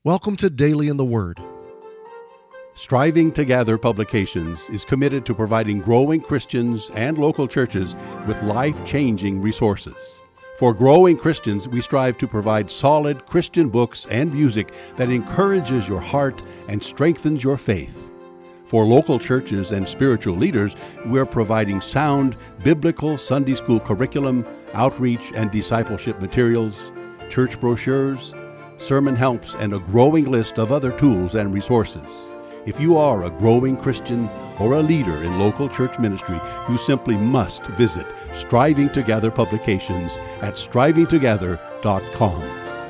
Welcome to Daily in the Word. Striving to Gather Publications is committed to providing growing Christians and local churches with life-changing resources. For growing Christians, we strive to provide solid Christian books and music that encourages your heart and strengthens your faith. For local churches and spiritual leaders, we're providing sound biblical Sunday school curriculum, outreach and discipleship materials, church brochures, sermon helps, and a growing list of other tools and resources. If you are a growing Christian or a leader in local church ministry, you simply must visit Striving to Gather Publications at strivingtogether.com.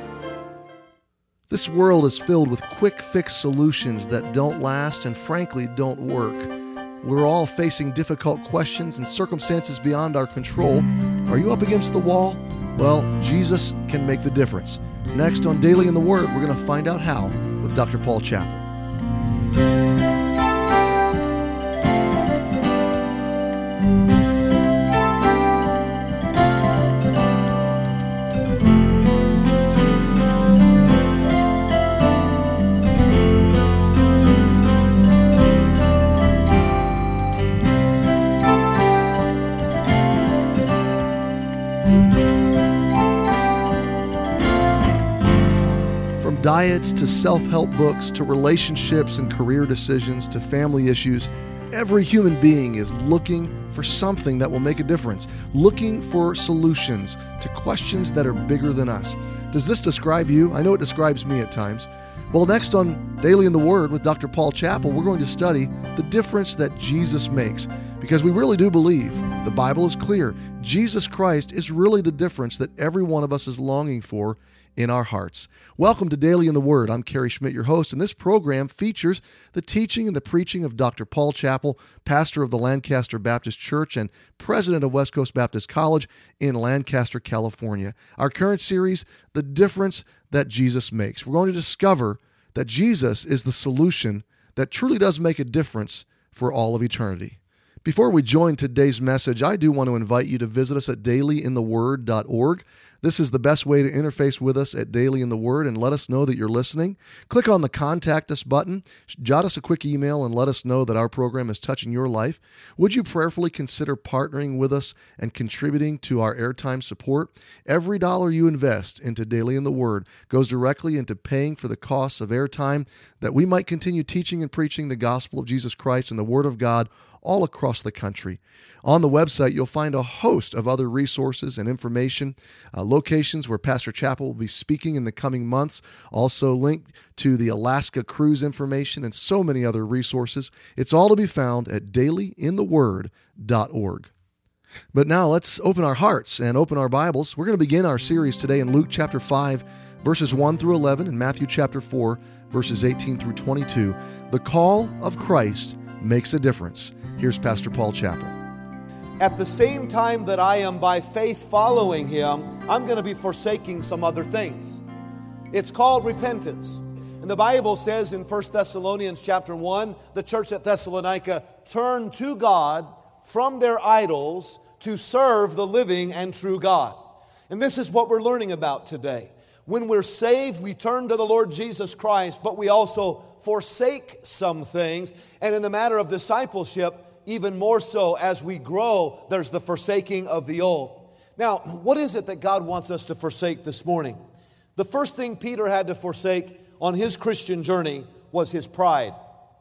This world is filled with quick-fix solutions that don't last and frankly don't work. We're all facing difficult questions and circumstances beyond our control. Are you up against the wall? Well, Jesus can make the difference. Next on Daily in the Word, we're going to find out how with Dr. Paul Chappell. Diets to self-help books to relationships and career decisions to family issues, every human being is looking for something that will make a difference, looking for solutions to questions that are bigger than us. Does this describe you? I know it describes me at times. Well, next on Daily in the Word with Dr. Paul Chappell, we're going to study the difference that Jesus makes, because we really do believe the Bible is clear. Jesus Christ is really the difference that every one of us is longing for in our hearts. Welcome to Daily in the Word. I'm Kerry Schmidt, your host, and this program features the teaching and the preaching of Dr. Paul Chappell, pastor of the Lancaster Baptist Church and president of West Coast Baptist College in Lancaster, California. Our current series, The Difference That Jesus Makes. We're going to discover that Jesus is the solution that truly does make a difference for all of eternity. Before we join today's message, I do want to invite you to visit us at dailyintheword.org. This is the best way to interface with us at Daily in the Word and let us know that you're listening. Click on the Contact Us button, jot us a quick email, and let us know that our program is touching your life. Would you prayerfully consider partnering with us and contributing to our airtime support? Every dollar you invest into Daily in the Word goes directly into paying for the costs of airtime that we might continue teaching and preaching the gospel of Jesus Christ and the Word of God all across the country. On the website, you'll find a host of other resources and information, locations where Pastor Chappell will be speaking in the coming months, also linked to the Alaska cruise information and so many other resources. It's all to be found at dailyintheword.org. But now let's open our hearts and open our Bibles. We're going to begin our series today in Luke chapter 5, verses 1 through 11, and Matthew chapter 4, verses 18 through 22. The call of Christ makes a difference. Here's Pastor Paul Chappell. At the same time that I am by faith following Him, I'm going to be forsaking some other things. It's called repentance. And the Bible says in 1 Thessalonians chapter 1, the church at Thessalonica turned to God from their idols to serve the living and true God. And this is what we're learning about today. When we're saved, we turn to the Lord Jesus Christ, but we also forsake some things. And in the matter of discipleship, even more so as we grow, there's the forsaking of the old. Now, what is it that God wants us to forsake this morning? The first thing Peter had to forsake on his Christian journey was his pride.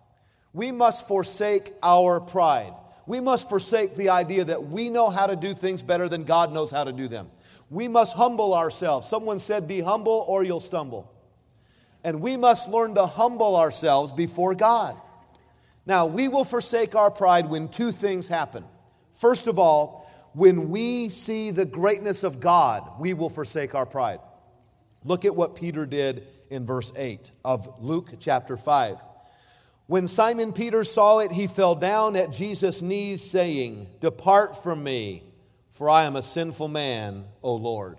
We must forsake our pride. We must forsake the idea that we know how to do things better than God knows how to do them. We must humble ourselves. Someone said, be humble or you'll stumble. And we must learn to humble ourselves before God. Now, we will forsake our pride when two things happen. First of all, when we see the greatness of God, we will forsake our pride. Look at what Peter did in verse 8 of Luke chapter 5. When Simon Peter saw it, he fell down at Jesus' knees, saying, "Depart from me, for I am a sinful man, O Lord."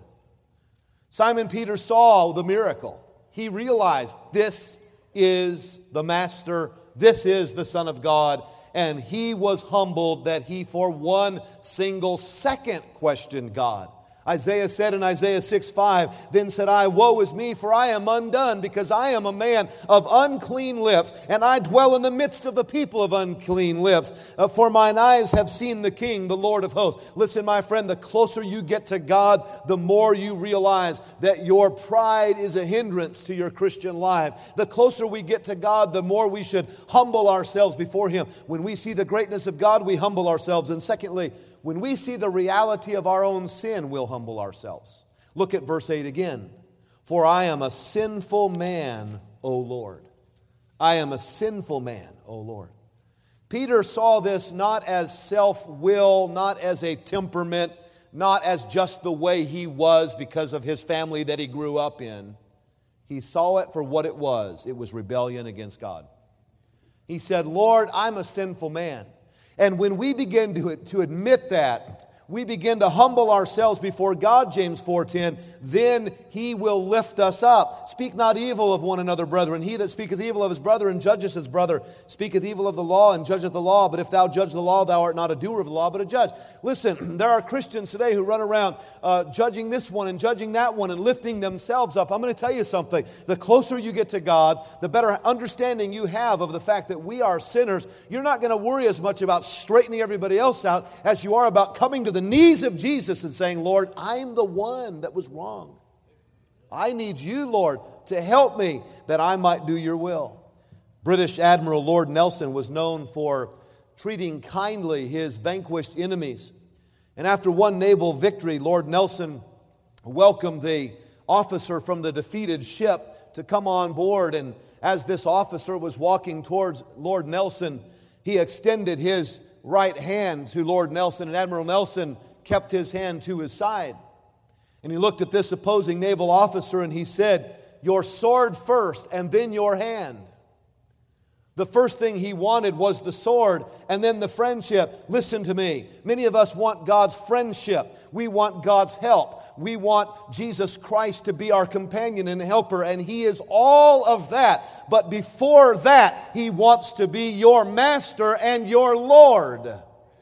Simon Peter saw the miracle. He realized this is the Master, this is the Son of God, and he was humbled that he for one single second questioned God. Isaiah said in Isaiah 6:5, "Then said I, Woe is me, for I am undone, because I am a man of unclean lips, and I dwell in the midst of the people of unclean lips. For mine eyes have seen the King, the Lord of hosts." Listen, my friend, the closer you get to God, the more you realize that your pride is a hindrance to your Christian life. The closer we get to God, the more we should humble ourselves before Him. When we see the greatness of God, we humble ourselves. And secondly, when we see the reality of our own sin, we'll humble ourselves. Look at verse 8 again. "For I am a sinful man, O Lord." I am a sinful man, O Lord. Peter saw this not as self-will, not as a temperament, not as just the way he was because of his family that he grew up in. He saw it for what it was. It was rebellion against God. He said, "Lord, I'm a sinful man." And when we begin to admit that, we begin to humble ourselves before God, James 4:10, then He will lift us up. "Speak not evil of one another, brethren. He that speaketh evil of his brother and judgeth his brother speaketh evil of the law and judgeth the law. But if thou judge the law, thou art not a doer of the law, but a judge." Listen, there are Christians today who run around judging this one and judging that one and lifting themselves up. I'm going to tell you something. The closer you get to God, the better understanding you have of the fact that we are sinners. You're not going to worry as much about straightening everybody else out as you are about coming to the knees of Jesus and saying, "Lord, I'm the one that was wrong. I need you, Lord, to help me that I might do your will." British Admiral Lord Nelson was known for treating kindly his vanquished enemies. And after one naval victory, Lord Nelson welcomed the officer from the defeated ship to come on board. And as this officer was walking towards Lord Nelson, he extended his right hand to Lord Nelson, and Admiral Nelson kept his hand to his side. And he looked at this opposing naval officer and he said, "Your sword first and then your hand." The first thing he wanted was the sword and then the friendship. Listen to me. Many of us want God's friendship. We want God's help. We want Jesus Christ to be our companion and helper, and He is all of that. But before that, He wants to be your master and your Lord.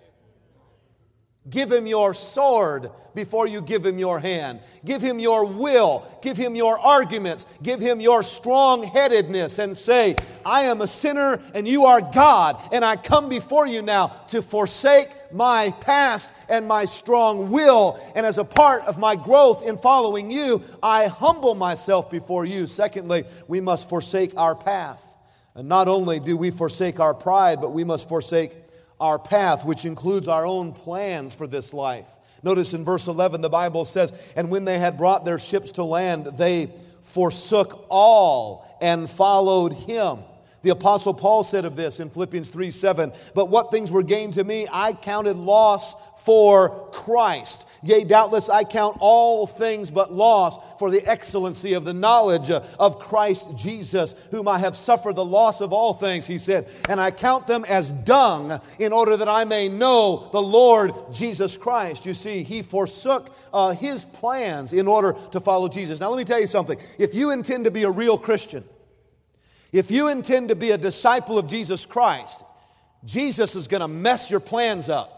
Give Him your sword before you give Him your hand. Give Him your will. Give Him your arguments. Give Him your strong-headedness and say, "I am a sinner and you are God, and I come before you now to forsake my past and my strong will. And as a part of my growth in following you, I humble myself before you." Secondly, we must forsake our path. And not only do we forsake our pride, but we must forsake our path, which includes our own plans for this life. Notice in verse 11, the Bible says, "And when they had brought their ships to land, they forsook all and followed Him." The Apostle Paul said of this in Philippians 3:7, "But what things were gained to me, I counted loss for Christ. Yea, doubtless I count all things but loss for the excellency of the knowledge of Christ Jesus, whom I have suffered the loss of all things," he said, "and I count them as dung in order that I may know the Lord Jesus Christ." You see, he forsook his plans in order to follow Jesus. Now let me tell you something. If you intend to be a real Christian, if you intend to be a disciple of Jesus Christ, Jesus is going to mess your plans up.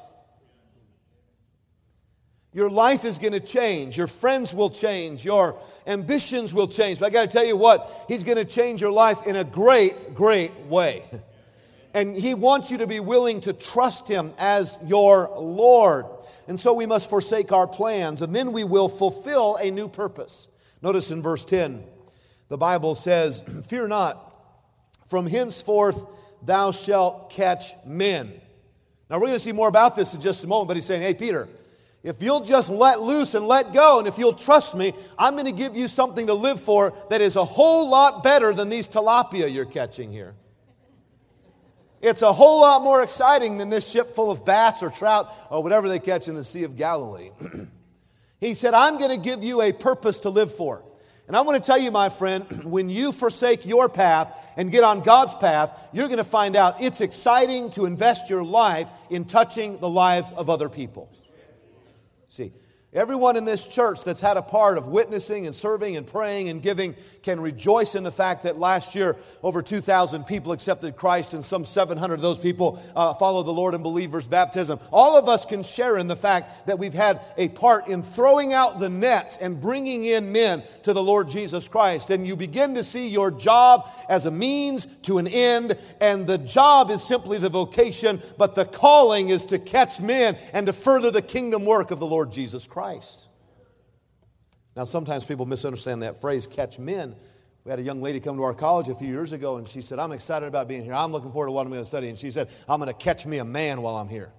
Your life is going to change. Your friends will change. Your ambitions will change. But I got to tell you what, He's going to change your life in a great, great way. And He wants you to be willing to trust Him as your Lord. And so we must forsake our plans, and then we will fulfill a new purpose. Notice in verse 10, the Bible says, "Fear not, from henceforth thou shalt catch men." Now we're going to see more about this in just a moment, but he's saying, "Hey, Peter, if you'll just let loose and let go, and if you'll trust me, I'm going to give you something to live for that is a whole lot better than these tilapia you're catching here. It's a whole lot more exciting than this ship full of bass or trout or whatever they catch in the Sea of Galilee." He said, "I'm going to give you a purpose to live for." And I want to tell you, my friend, when you forsake your path and get on God's path, you're going to find out it's exciting to invest your life in touching the lives of other people. See, Everyone in this church that's had a part of witnessing and serving and praying and giving can rejoice in the fact that last year over 2,000 people accepted Christ and some 700 of those people followed the Lord in believers' baptism. All of us can share in the fact that we've had a part in throwing out the nets and bringing in men to the Lord Jesus Christ. And you begin to see your job as a means to an end, and the job is simply the vocation, but the calling is to catch men and to further the kingdom work of the Lord Jesus Christ. Now, sometimes people misunderstand that phrase, catch men. We had a young lady come to our college a few years ago, and she said, I'm excited about being here. I'm looking forward to what I'm going to study. And she said, I'm going to catch me a man while I'm here.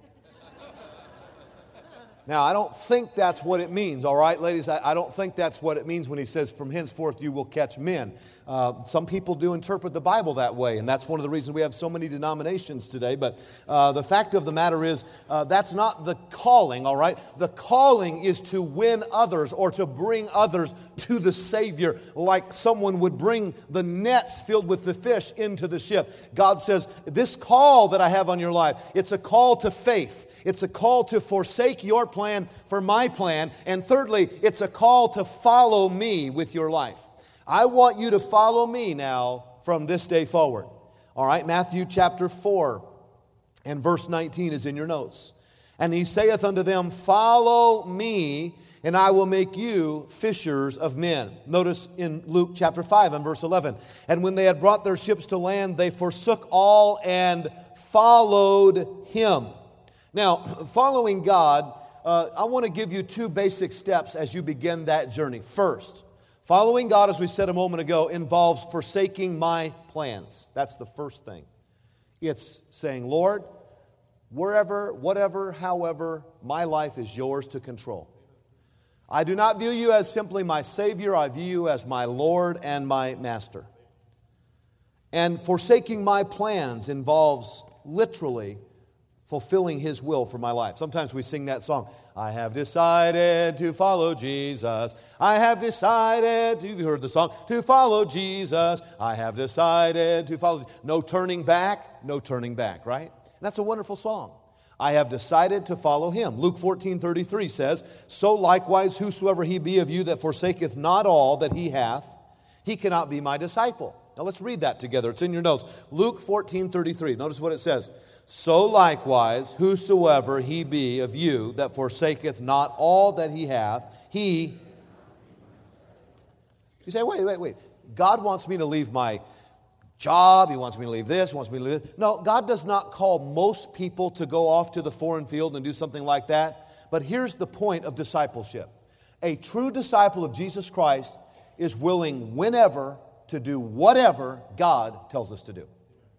Now, I don't think that's what it means, all right, ladies? I don't think that's what it means when he says, from henceforth you will catch men. Some people do interpret the Bible that way, and that's one of the reasons we have so many denominations today. But the fact of the matter is, that's not the calling, all right? The calling is to win others or to bring others to the Savior, like someone would bring the nets filled with the fish into the ship. God says, this call that I have on your life, it's a call to faith. It's a call to forsake your plan for my plan. And thirdly, it's a call to follow me with your life. I want you to follow me now from this day forward. All right, Matthew chapter 4 and verse 19 is in your notes. And he saith unto them, follow me, and I will make you fishers of men. Notice in Luke chapter 5 and verse 11. And when they had brought their ships to land, they forsook all and followed him. Now, following God, I want to give you two basic steps as you begin that journey. First, following God, as we said a moment ago, involves forsaking my plans. That's the first thing. It's saying, Lord, wherever, whatever, however, my life is yours to control. I do not view you as simply my Savior. I view you as my Lord and my Master. And forsaking my plans involves literally fulfilling His will for my life. Sometimes we sing that song, I have decided to follow Jesus. I have decided, you've heard the song, to follow Jesus. I have decided to follow. No turning back, right? And that's a wonderful song. I have decided to follow Him. Luke 14:33 says, so likewise whosoever he be of you that forsaketh not all that he hath, he cannot be my disciple. Now let's read that together. It's in your notes. Luke 14:33. Notice what it says. So likewise, whosoever he be of you that forsaketh not all that he hath, he... You say, wait. God wants me to leave my job. He wants me to leave this. He wants me to leave this. No, God does not call most people to go off to the foreign field and do something like that. But here's the point of discipleship. A true disciple of Jesus Christ is willing whenever to do whatever God tells us to do.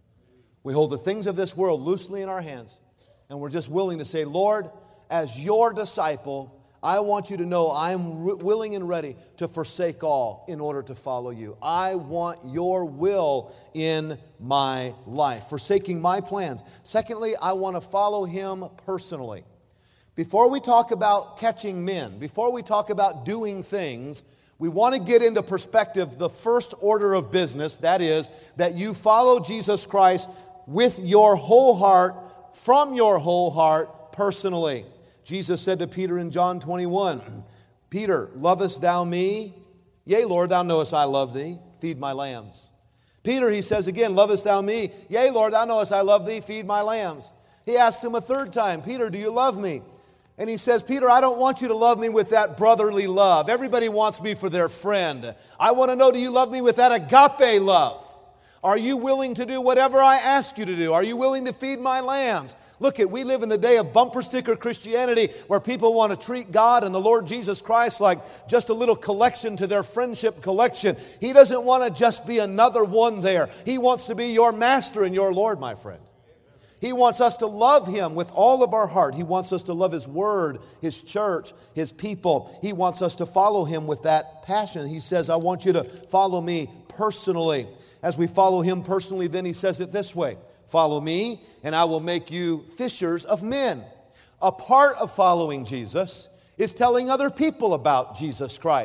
We hold the things of this world loosely in our hands, and we're just willing to say, Lord, as your disciple, I want you to know I am willing and ready to forsake all in order to follow you. I want your will in my life, forsaking my plans. Secondly, I want to follow Him personally. Before we talk about catching men, before we talk about doing things, we want to get into perspective the first order of business, that is, that you follow Jesus Christ with your whole heart, from your whole heart, personally. Jesus said to Peter in John 21, Peter, lovest thou me? Yea, Lord, thou knowest I love thee. Feed my lambs. Peter, he says again, lovest thou me? Yea, Lord, thou knowest I love thee. Feed my lambs. He asks him a third time, Peter, do you love me? And he says, Peter, I don't want you to love me with that brotherly love. Everybody wants me for their friend. I want to know, do you love me with that agape love? Are you willing to do whatever I ask you to do? Are you willing to feed my lambs? Look, we live in the day of bumper sticker Christianity where people want to treat God and the Lord Jesus Christ like just a little collection to their friendship collection. He doesn't want to just be another one there. He wants to be your master and your Lord, my friend. He wants us to love Him with all of our heart. He wants us to love His Word, His church, His people. He wants us to follow Him with that passion. He says, I want you to follow me personally. As we follow Him personally, then He says it this way, follow me, and I will make you fishers of men. A part of following Jesus is telling other people about Jesus Christ.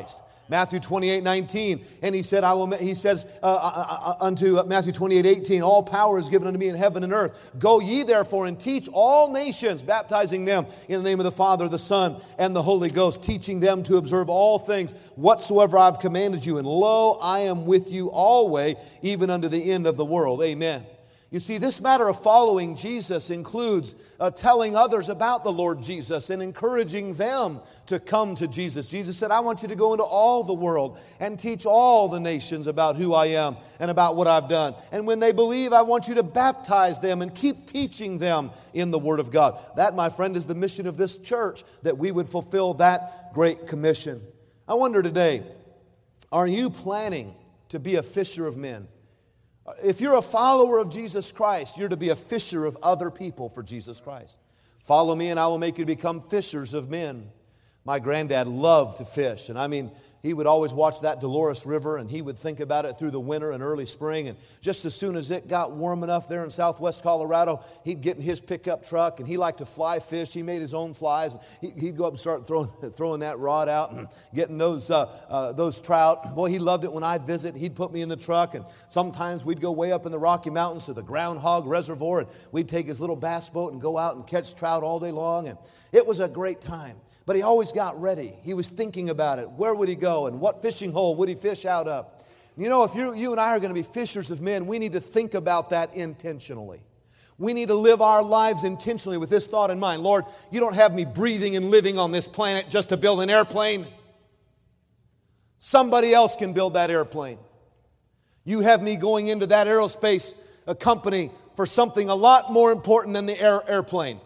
Matthew 28:19, and he said, he says unto Matthew 28:18, all power is given unto me in heaven and earth. Go ye therefore and teach all nations, baptizing them in the name of the Father, the Son, and the Holy Ghost, teaching them to observe all things whatsoever I've commanded you. And lo, I am with you always, even unto the end of the world. Amen. You see, this matter of following Jesus includes telling others about the Lord Jesus and encouraging them to come to Jesus. Jesus said, I want you to go into all the world and teach all the nations about who I am and about what I've done. And when they believe, I want you to baptize them and keep teaching them in the Word of God. That, my friend, is the mission of this church, that we would fulfill that great commission. I wonder today, are you planning to be a fisher of men? If you're a follower of Jesus Christ, you're to be a fisher of other people for Jesus Christ. Follow me and I will make you become fishers of men. My granddad loved to fish, and I mean, he would always watch that Dolores River, and he would think about it through the winter and early spring. And just as soon as it got warm enough there in southwest Colorado, he'd get in his pickup truck, and he liked to fly fish. He made his own flies. He'd go up and start throwing that rod out and getting those trout. Boy, he loved it when I'd visit. He'd put me in the truck, and sometimes we'd go way up in the Rocky Mountains to the Groundhog Reservoir, and we'd take his little bass boat and go out and catch trout all day long. And it was a great time. But he always got ready. He was thinking about it. Where would he go and what fishing hole would he fish out of? You know, if you and I are going to be fishers of men, we need to think about that intentionally. We need to live our lives intentionally with this thought in mind. Lord, you don't have me breathing and living on this planet just to build an airplane. Somebody else can build that airplane. You have me going into that aerospace company for something a lot more important than the airplane.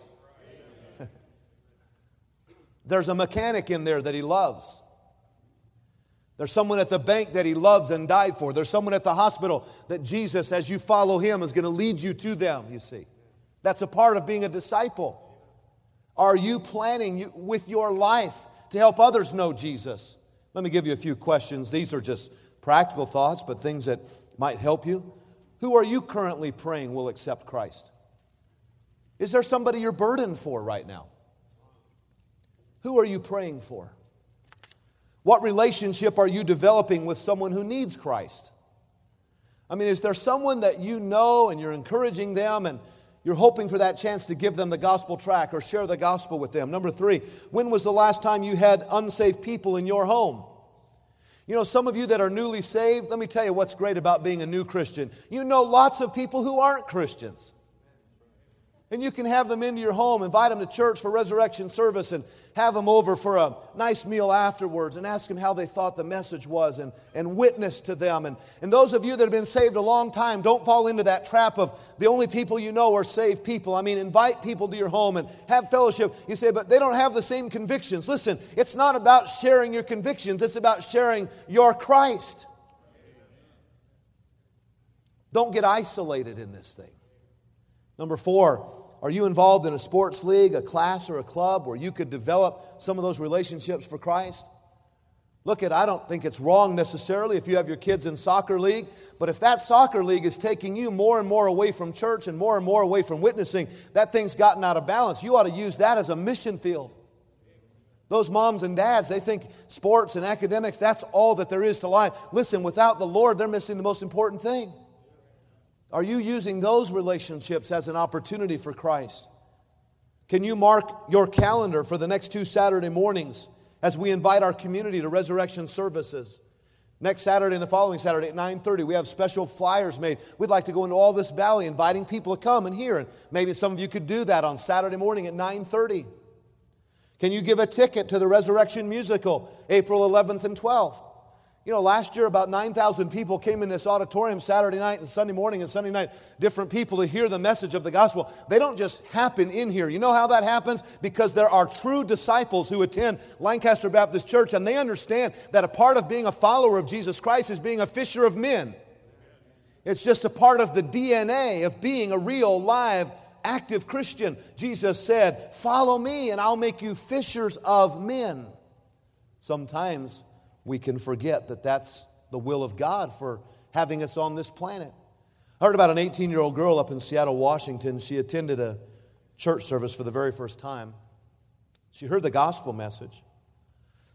There's a mechanic in there that he loves. There's someone at the bank that he loves and died for. There's someone at the hospital that Jesus, as you follow him, is going to lead you to them, you see. That's a part of being a disciple. Are you planning with your life to help others know Jesus? Let me give you a few questions. These are just practical thoughts, but things that might help you. Who are you currently praying will accept Christ? Is there somebody you're burdened for right now? Who are you praying for? What relationship are you developing with someone who needs Christ? I mean, is there someone that you know and you're encouraging them and you're hoping for that chance to give them the gospel tract or share the gospel with them? Number 3, when was the last time you had unsaved people in your home? You know, some of you that are newly saved, let me tell you what's great about being a new Christian. You know lots of people who aren't Christians. And you can have them into your home, invite them to church for resurrection service, and have them over for a nice meal afterwards and ask them how they thought the message was and witness to them. And those of you that have been saved a long time, don't fall into that trap of the only people you know are saved people. I mean, invite people to your home and have fellowship. You say, but they don't have the same convictions. Listen, it's not about sharing your convictions. It's about sharing your Christ. Don't get isolated in this thing. Number 4, are you involved in a sports league, a class, or a club where you could develop some of those relationships for Christ? Look, I don't think it's wrong necessarily if you have your kids in soccer league, but if that soccer league is taking you more and more away from church and more away from witnessing, that thing's gotten out of balance. You ought to use that as a mission field. Those moms and dads, they think sports and academics, that's all that there is to life. Listen, without the Lord, they're missing the most important thing. Are you using those relationships as an opportunity for Christ? Can you mark your calendar for the next 2 Saturday mornings as we invite our community to resurrection services? Next Saturday and the following Saturday at 9:30, we have special flyers made. We'd like to go into all this valley inviting people to come and hear. And maybe some of you could do that on Saturday morning at 9:30. Can you give a ticket to the Resurrection Musical, April 11th and 12th? You know, last year about 9,000 people came in this auditorium Saturday night and Sunday morning and Sunday night, different people to hear the message of the gospel. They don't just happen in here. You know how that happens? Because there are true disciples who attend Lancaster Baptist Church, and they understand that a part of being a follower of Jesus Christ is being a fisher of men. It's just a part of the DNA of being a real, live, active Christian. Jesus said, "Follow me and I'll make you fishers of men." Sometimes we can forget that that's the will of God for having us on this planet. I heard about an 18-year-old girl up in Seattle, Washington. She attended a church service for the very first time. She heard the gospel message.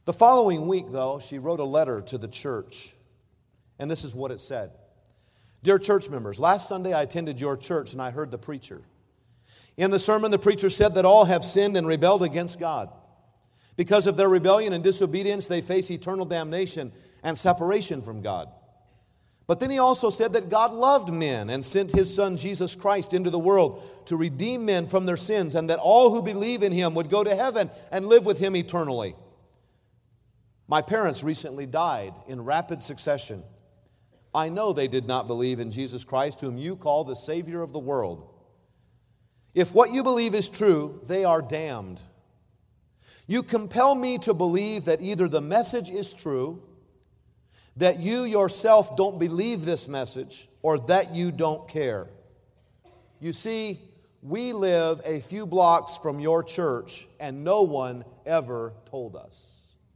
The following week, though, she wrote a letter to the church, and this is what it said. Dear church members, last Sunday I attended your church and I heard the preacher. In the sermon, the preacher said that all have sinned and rebelled against God. Because of their rebellion and disobedience, they face eternal damnation and separation from God. But then he also said that God loved men and sent His Son Jesus Christ into the world to redeem men from their sins, and that all who believe in Him would go to heaven and live with Him eternally. My parents recently died in rapid succession. I know they did not believe in Jesus Christ, whom you call the Savior of the world. If what you believe is true, they are damned. You compel me to believe that either the message is true, that you yourself don't believe this message, or that you don't care. You see, we live a few blocks from your church, and no one ever told us.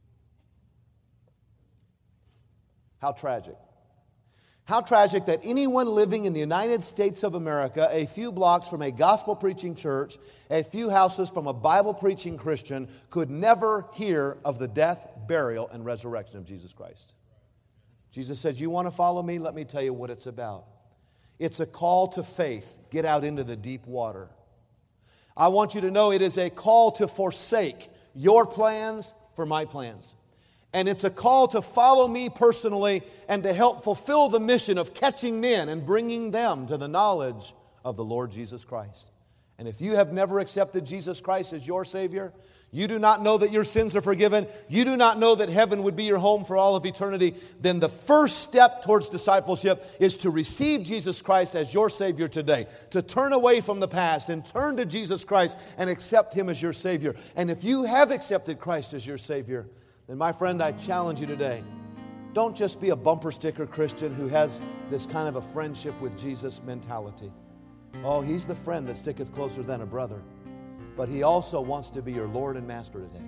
How tragic. How tragic that anyone living in the United States of America, a few blocks from a gospel-preaching church, a few houses from a Bible-preaching Christian, could never hear of the death, burial, and resurrection of Jesus Christ. Jesus says, you want to follow me? Let me tell you what it's about. It's a call to faith. Get out into the deep water. I want you to know it is a call to forsake your plans for my plans. And it's a call to follow me personally and to help fulfill the mission of catching men and bringing them to the knowledge of the Lord Jesus Christ. And if you have never accepted Jesus Christ as your Savior, you do not know that your sins are forgiven, you do not know that heaven would be your home for all of eternity, then the first step towards discipleship is to receive Jesus Christ as your Savior today, to turn away from the past and turn to Jesus Christ and accept Him as your Savior. And if you have accepted Christ as your Savior, then my friend, I challenge you today, don't just be a bumper sticker Christian who has this kind of a friendship with Jesus mentality. Oh, He's the friend that sticketh closer than a brother. But He also wants to be your Lord and Master today.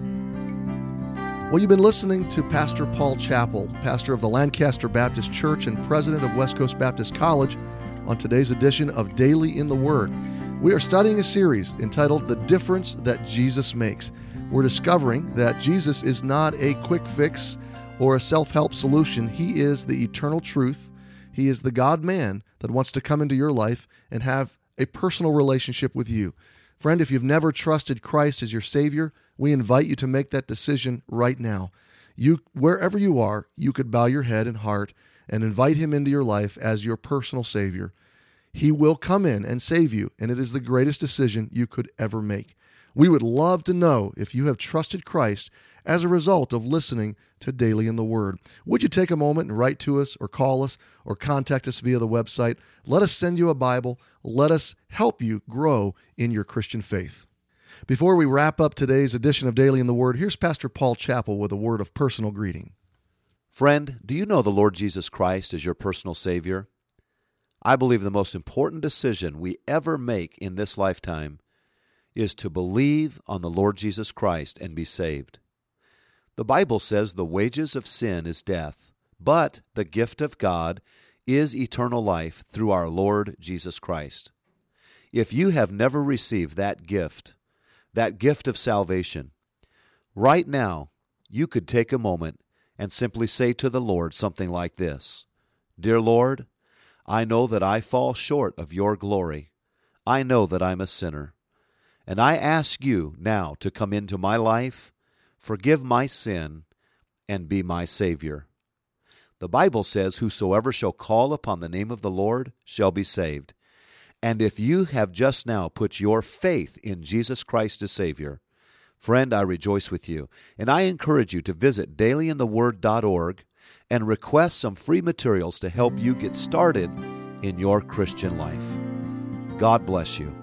Well, you've been listening to Pastor Paul Chappell, pastor of the Lancaster Baptist Church and president of West Coast Baptist College, on today's edition of Daily in the Word. We are studying a series entitled The Difference That Jesus Makes. We're discovering that Jesus is not a quick fix or a self-help solution. He is the eternal truth. He is the God-man that wants to come into your life and have a personal relationship with you. Friend, if you've never trusted Christ as your Savior, we invite you to make that decision right now. Wherever you are, you could bow your head and heart and invite Him into your life as your personal Savior. He will come in and save you, and it is the greatest decision you could ever make. We would love to know if you have trusted Christ as a result of listening to Daily in the Word. Would you take a moment and write to us or call us or contact us via the website? Let us send you a Bible. Let us help you grow in your Christian faith. Before we wrap up today's edition of Daily in the Word, here's Pastor Paul Chappell with a word of personal greeting. Friend, do you know the Lord Jesus Christ as your personal Savior? I believe the most important decision we ever make in this lifetime is to believe on the Lord Jesus Christ and be saved. The Bible says the wages of sin is death, but the gift of God is eternal life through our Lord Jesus Christ. If you have never received that gift of salvation, right now you could take a moment and simply say to the Lord something like this: Dear Lord, I know that I fall short of your glory. I know that I'm a sinner. And I ask you now to come into my life, forgive my sin, and be my Savior. The Bible says, whosoever shall call upon the name of the Lord shall be saved. And if you have just now put your faith in Jesus Christ as Savior, friend, I rejoice with you. And I encourage you to visit dailyintheword.org and request some free materials to help you get started in your Christian life. God bless you.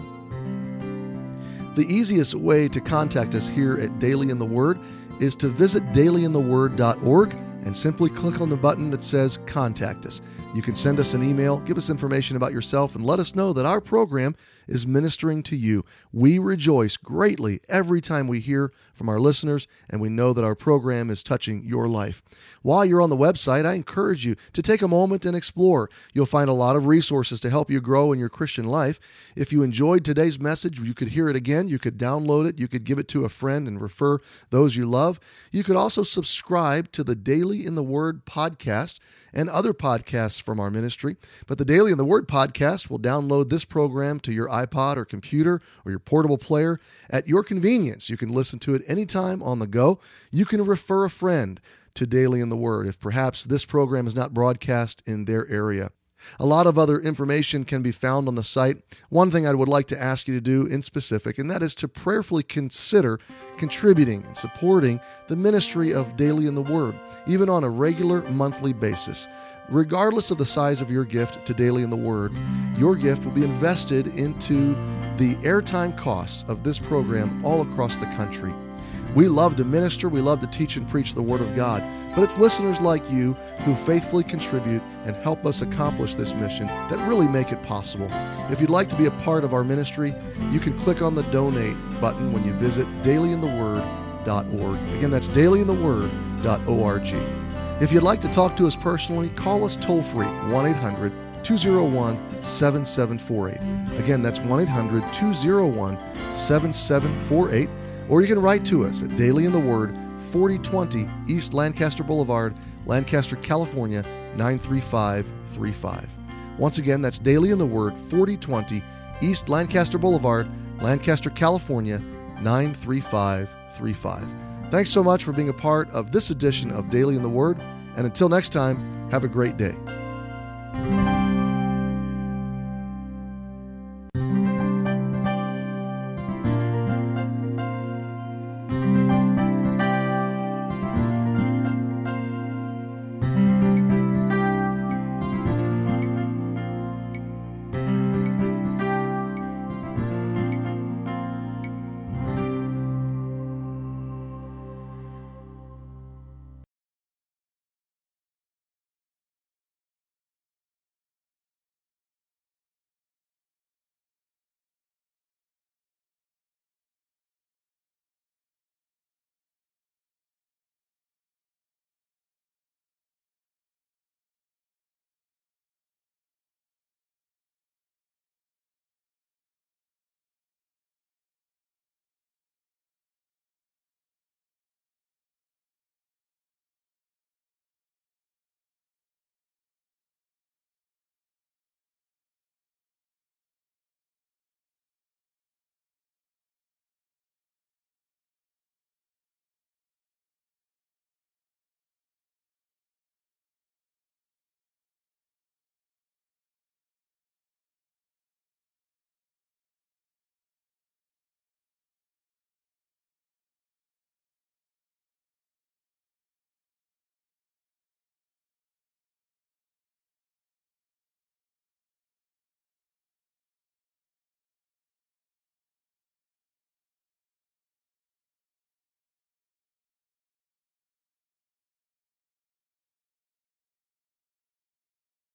The easiest way to contact us here at Daily in the Word is to visit dailyintheword.org and simply click on the button that says Contact Us. You can send us an email, give us information about yourself, and let us know that our program is ministering to you. We rejoice greatly every time we hear from our listeners, and we know that our program is touching your life. While you're on the website, I encourage you to take a moment and explore. You'll find a lot of resources to help you grow in your Christian life. If you enjoyed today's message, you could hear it again, you could download it, you could give it to a friend and refer those you love. You could also subscribe to the Daily in the Word podcast and other podcasts from our ministry. But the Daily in the Word podcast will download this program to your iPod or computer or your portable player at your convenience. You can listen to it anytime on the go. You can refer a friend to Daily in the Word if perhaps this program is not broadcast in their area. A lot of other information can be found on the site. One thing I would like to ask you to do in specific, and that is to prayerfully consider contributing and supporting the ministry of Daily in the Word, even on a regular monthly basis. Regardless of the size of your gift to Daily in the Word, your gift will be invested into the airtime costs of this program all across the country. We love to minister, we love to teach and preach the Word of God, but it's listeners like you who faithfully contribute and help us accomplish this mission that really make it possible. If you'd like to be a part of our ministry, you can click on the donate button when you visit dailyintheword.org. Again, that's dailyintheword.org. If you'd like to talk to us personally, call us toll-free, 1-800-201-7748. Again, that's 1-800-201-7748. Or you can write to us at Daily in the Word, 4020 East Lancaster Boulevard, Lancaster, California, 93535. Once again, that's Daily in the Word, 4020 East Lancaster Boulevard, Lancaster, California, 93535. Thanks so much for being a part of this edition of Daily in the Word, and until next time, have a great day.